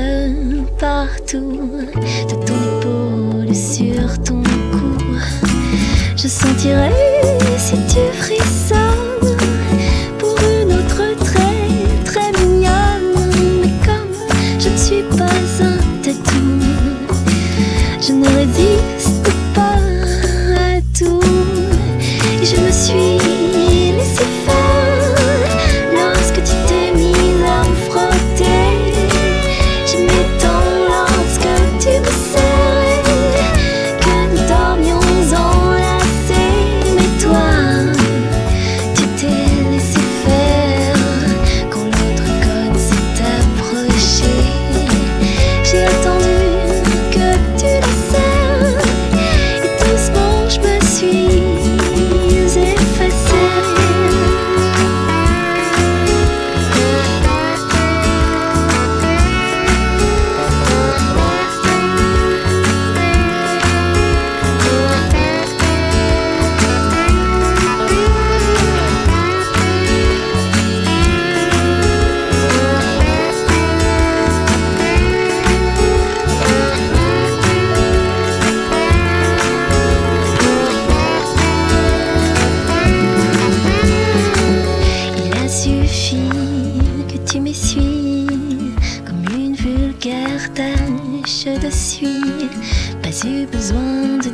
partout, de ton épaule sur ton cou. Je sentirai si tu frissonnes pour une autre très mignonne. Mais comme je ne suis pas un tatou, je ne résiste pas à tout. Et je me suis laissé faire lorsque tu t'es mise à me frotter. J'aimais tant lorsque tu me serrais que nous dormions enlacés. Mais toi, tu t'es laissé faire quand l'autre cône s'est approché. J'ai attendu que tu la serres et doucement je me suis effacée. Il a suffi que tu m'essuies comme une vulgaire tache de suie. Pas eu besoin de